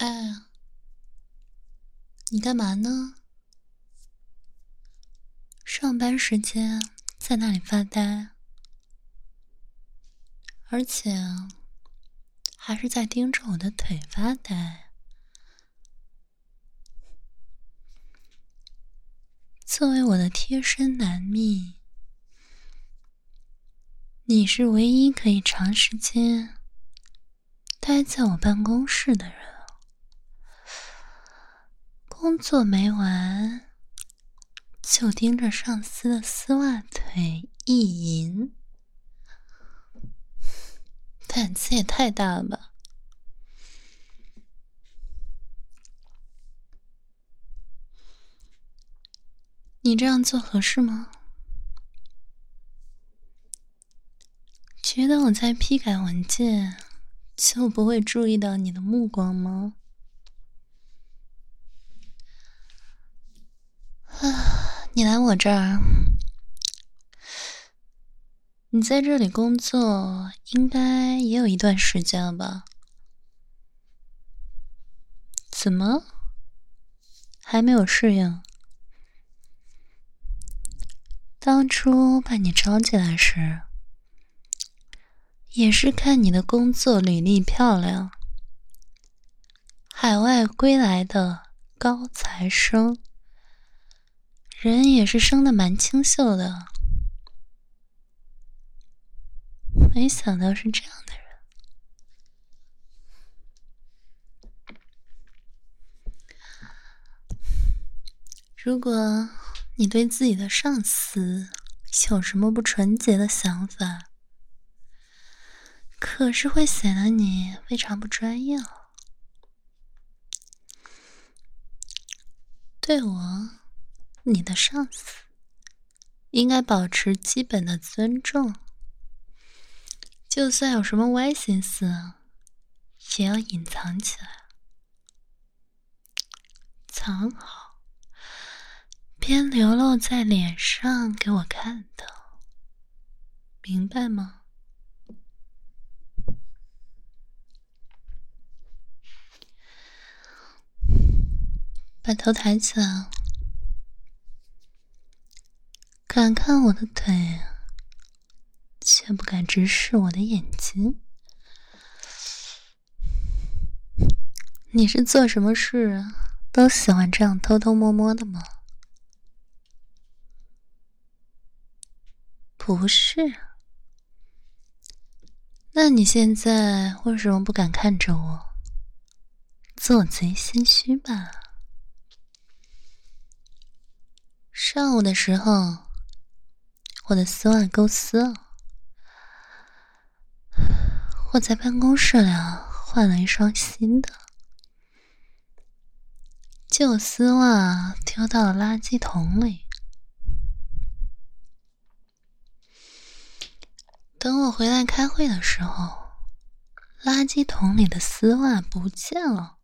哎，你干嘛呢？上班时间在那里发呆，而且还是在盯着我的腿发呆。作为我的贴身男蜜，你是唯一可以长时间待在我办公室的人。工作没完，就盯着上司的丝袜腿意淫，胆子也太大了吧！你这样做合适吗？觉得我在批改文件，就不会注意到你的目光吗？你来我这儿，你在这里工作应该也有一段时间了吧？怎么还没有适应？当初把你招进来时，也是看你的工作履历漂亮，海外归来的高材生，人也是生得蛮清秀的，没想到是这样的人。如果你对自己的上司有什么不纯洁的想法，可是会显得你非常不专业哦。对我，你的上司应该保持基本的尊重，就算有什么歪心思，也要隐藏起来，藏好，别流露在脸上给我看到，明白吗？把头抬起来，敢看我的腿，却不敢直视我的眼睛。你是做什么事都喜欢这样偷偷摸摸的吗？不是。那你现在为什么不敢看着我？做贼心虚吧。上午的时候，我的丝袜勾丝了，我在办公室里换了一双新的，旧丝袜丢到了垃圾桶里。等我回来开会的时候，垃圾桶里的丝袜不见了。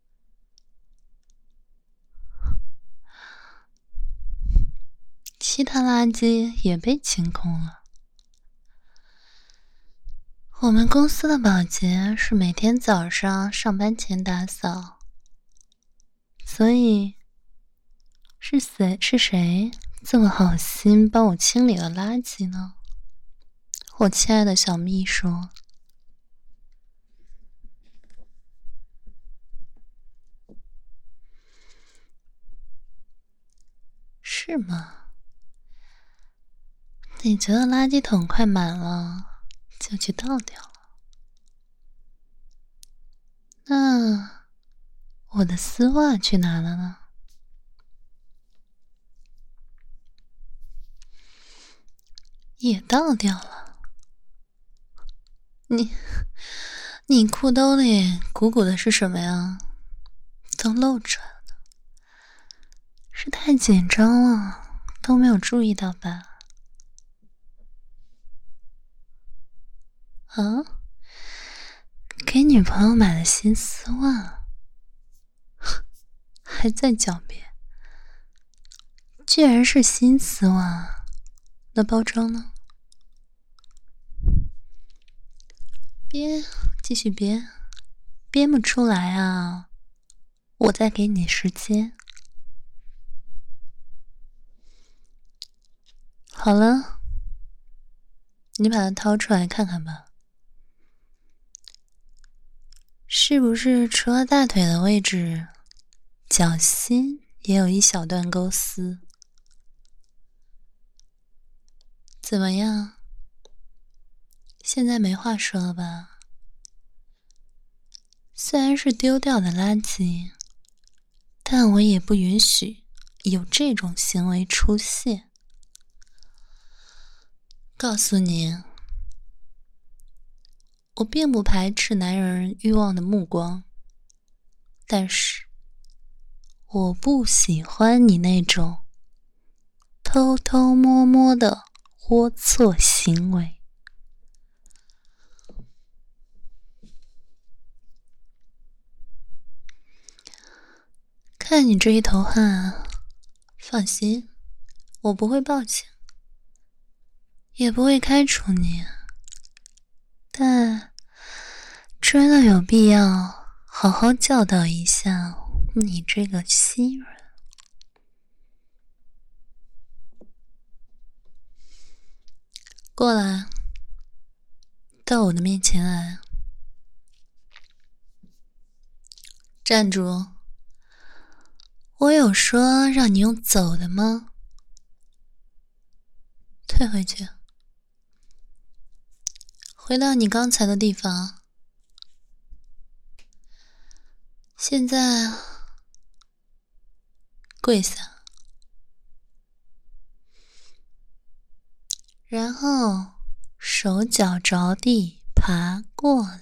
其他垃圾也被清空了。我们公司的保洁是每天早上上班前打扫，所以是谁这么好心帮我清理了垃圾呢？我亲爱的小秘书。是吗？你觉得垃圾桶快满了，就去倒掉了。那我的丝袜去哪了呢？也倒掉了。你裤兜里鼓鼓的是什么呀？都露出来了，是太紧张了，都没有注意到吧？啊？给女朋友买了新丝袜，还在狡辩，居然是新丝袜，那包装呢？编，继续编，编不出来啊！ 我再给你时间。好了，你把它掏出来看看吧，是不是除了大腿的位置，脚心也有一小段钩丝？怎么样？现在没话说了吧？虽然是丢掉的垃圾，但我也不允许有这种行为出现。告诉你，我并不排斥男人欲望的目光，但是我不喜欢你那种偷偷摸摸的龌龊行为。看你这一头汗，放心，我不会报警，也不会开除你，但真的有必要好好教导一下你这个新人。过来，到我的面前来，站住！我有说让你用走的吗？退回去，回到你刚才的地方。现在跪下，然后手脚着地爬过来。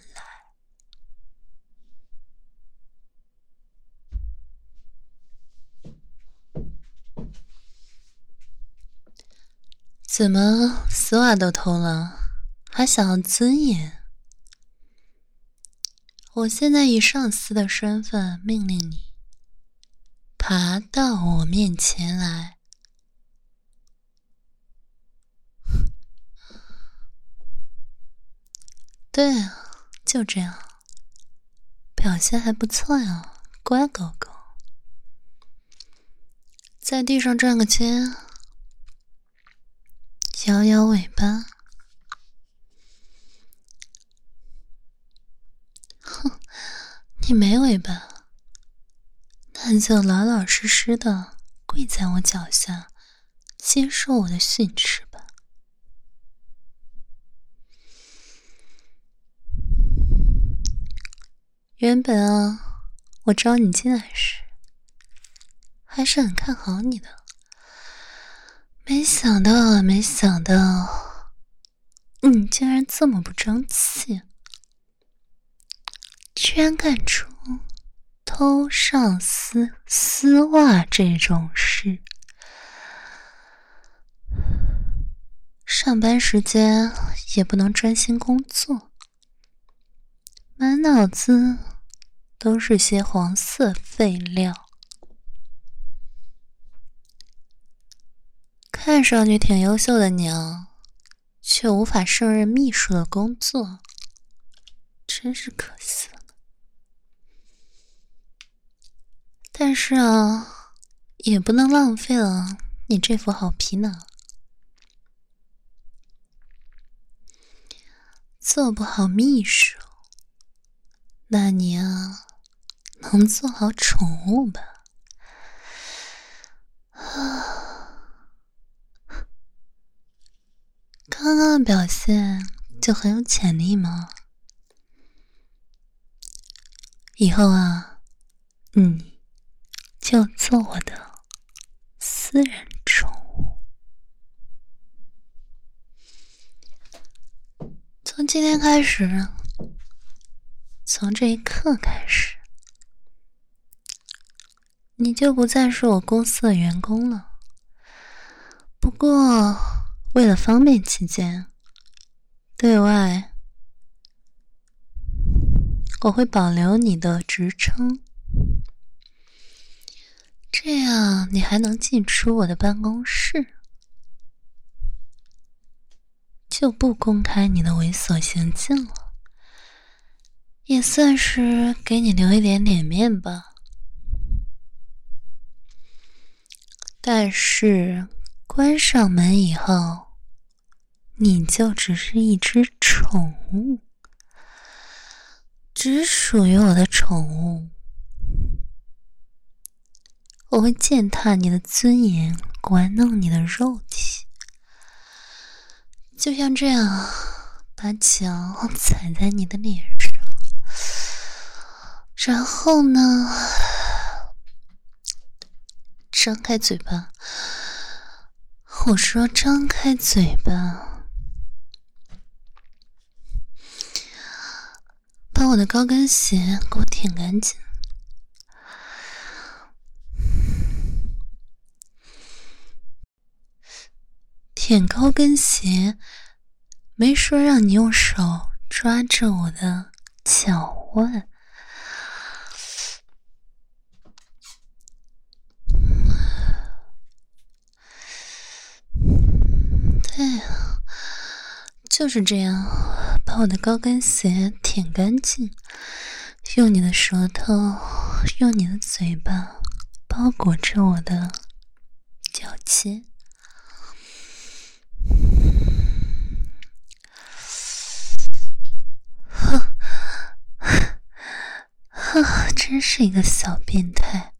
怎么丝袜都偷了，还想要尊严？我现在以上司的身份命令你爬到我面前来。对啊，就这样，表现还不错呀，乖狗狗。在地上转个圈，摇摇尾巴。哼，你没尾巴，那就老老实实的跪在我脚下，接受我的训斥吧。原本啊，我招你进来时还是很看好你的，没想到你竟然这么不争气，居然干出偷上司丝袜这种事。上班时间也不能专心工作，满脑子都是些黄色废料。看上去挺优秀的你啊，却无法胜任秘书的工作，真是可惜了。但是啊，也不能浪费了你这副好皮囊。做不好秘书，那你啊，能做好宠物吧？刚刚的表现就很有潜力吗？以后啊，你就做我的私人宠物。从今天开始，从这一刻开始，你就不再是我公司的员工了。不过，为了方便起见，对外我会保留你的职称，这样你还能进出我的办公室，就不公开你的猥琐行径了，也算是给你留一点脸面吧。 但是关上门以后，你就只是一只宠物，只属于我的宠物。我会践踏你的尊严，玩弄你的肉体，就像这样把脚踩在你的脸上，然后呢，张开嘴巴。我说张开嘴巴，把我的高跟鞋给我舔干净。舔高跟鞋，没说让你用手抓着我的脚腕。对啊，就是这样，把我的高跟鞋舔干净，用你的舌头，用你的嘴巴包裹着我的脚尖。真是一个小变态，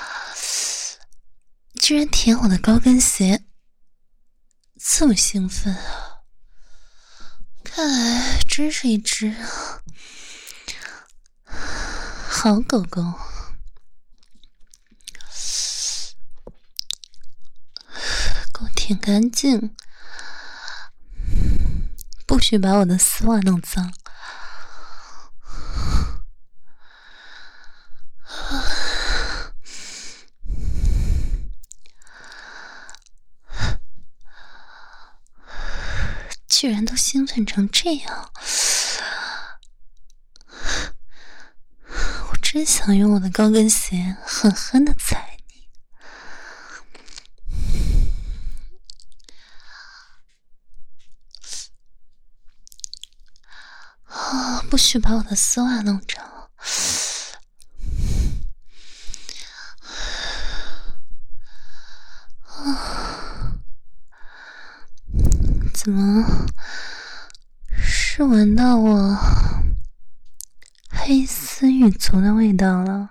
居然舔我的高跟鞋，这么兴奋啊！看来真是一只好狗狗。给我舔干净，不许把我的丝袜弄脏。居然都兴奋成这样，我真想用我的高跟鞋狠狠地踩你。不许把我的丝袜弄脏。怎么是闻到我黑丝玉足的味道了？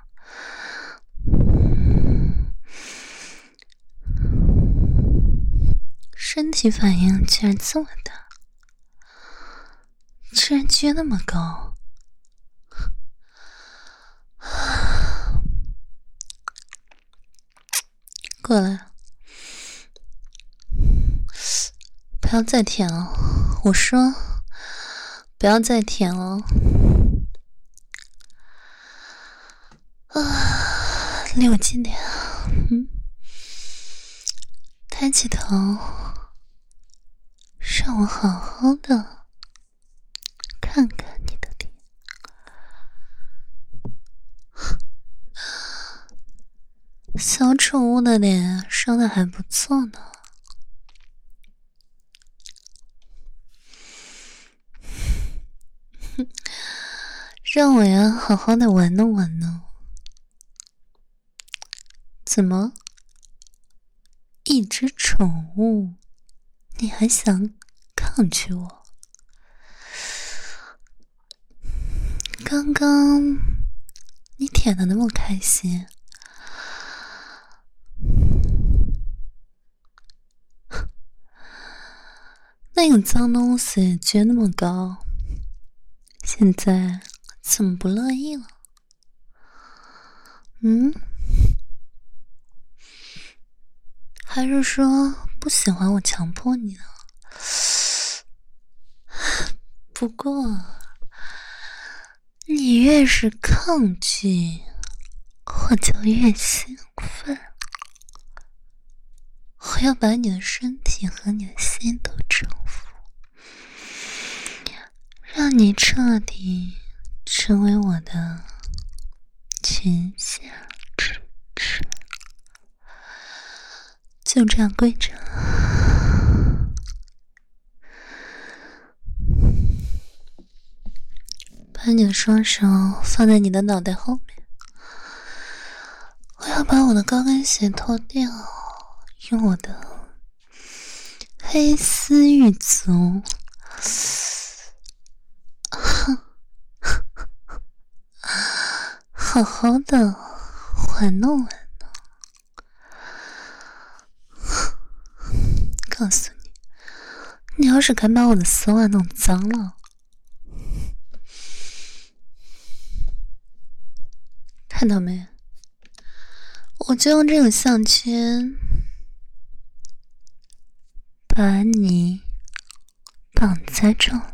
身体反应居然这么大，居然撅那么高。过来，不要再舔了，我说不要再舔了。离我近点。抬起头，让我好好的看看你的脸。小宠物的脸生得还不错呢。让我呀好好的玩弄玩弄。怎么？一只宠物，你还想抗拒我？刚刚你舔得那么开心，那个脏东西撅那么高，现在怎么不乐意了？还是说不喜欢我强迫你呢？不过你越是抗拒，我就越兴奋。我要把你的身体和你的心都征服，让你彻底成为我的裙下之臣。就这样跪着，把你的双手放在你的脑袋后面。我要把我的高跟鞋脱掉， 用我的黑丝玉足好好的玩弄玩弄。告诉你，你要是敢把我的丝袜弄脏了，看到没？我就用这个项圈把你绑在这。